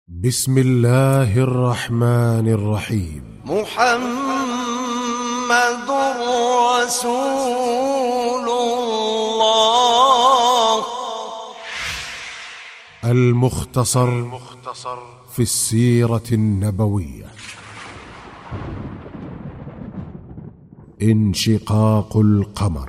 بسم الله الرحمن الرحيم. محمد رسول الله. المختصر في السيرة النبوية. انشقاق القمر.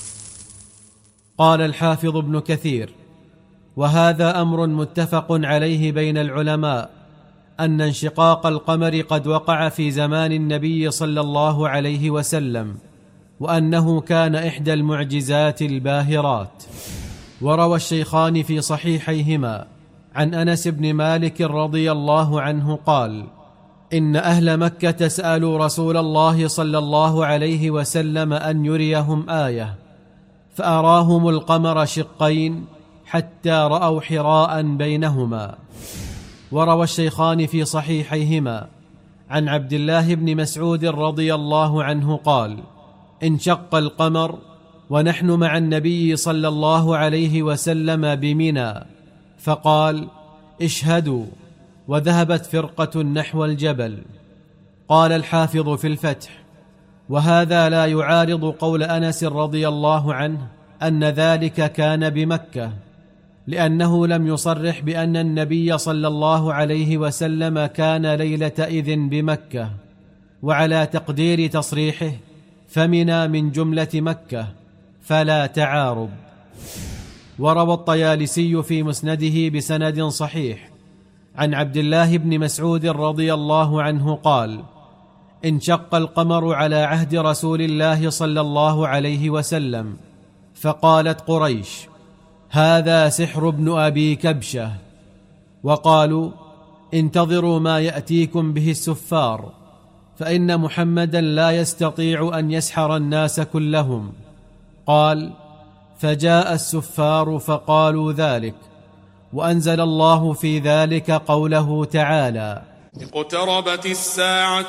قال الحافظ ابن كثير: وهذا أمر متفق عليه بين العلماء أن انشقاق القمر قد وقع في زمان النبي صلى الله عليه وسلم، وأنه كان إحدى المعجزات الباهرات. وروى الشيخان في صحيحيهما عن أنس بن مالك رضي الله عنه قال: إن أهل مكة سألوا رسول الله صلى الله عليه وسلم أن يريهم آية، فأراهم القمر شقين حتى رأوا حراء بينهما. وروى الشيخان في صحيحيهما عن عبد الله بن مسعود رضي الله عنه قال: انشق القمر ونحن مع النبي صلى الله عليه وسلم بمنى، فقال: اشهدوا، وذهبت فرقة نحو الجبل. قال الحافظ في الفتح: وهذا لا يعارض قول أنس رضي الله عنه أن ذلك كان بمكة، لأنه لم يصرح بأن النبي صلى الله عليه وسلم كان ليلة إذن بمكة، وعلى تقدير تصريحه فمنى من جملة مكة، فلا تعارض. وروى الطيالسي في مسنده بسند صحيح عن عبد الله بن مسعود رضي الله عنه قال: انشق القمر على عهد رسول الله صلى الله عليه وسلم، فقالت قريش: هذا سحر ابن أبي كبشة، وقالوا: انتظروا ما يأتيكم به السفار، فإن محمدا لا يستطيع أن يسحر الناس كلهم. قال: فجاء السفار فقالوا ذلك، وأنزل الله في ذلك قوله تعالى: اقتربت الساعة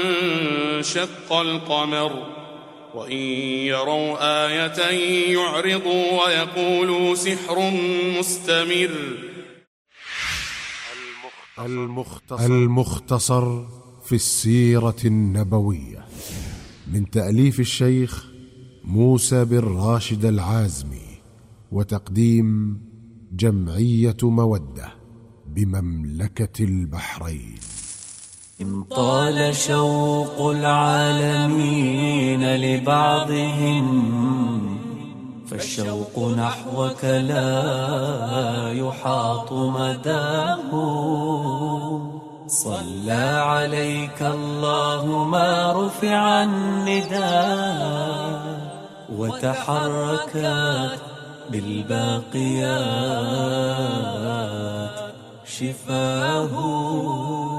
وانشق القمر وإن يروا آية يعرضوا ويقولوا سحر مستمر. المختصر في السيرة النبوية، من تأليف الشيخ موسى بن راشد العازمي، وتقديم جمعية مودة بمملكة البحرين. إن طال شوق العالمين لبعضهم، فالشوق نحوك لا يحاط مداه. صلى عليك الله ما رفع النداء، وتحركت بالباقيات شفاه.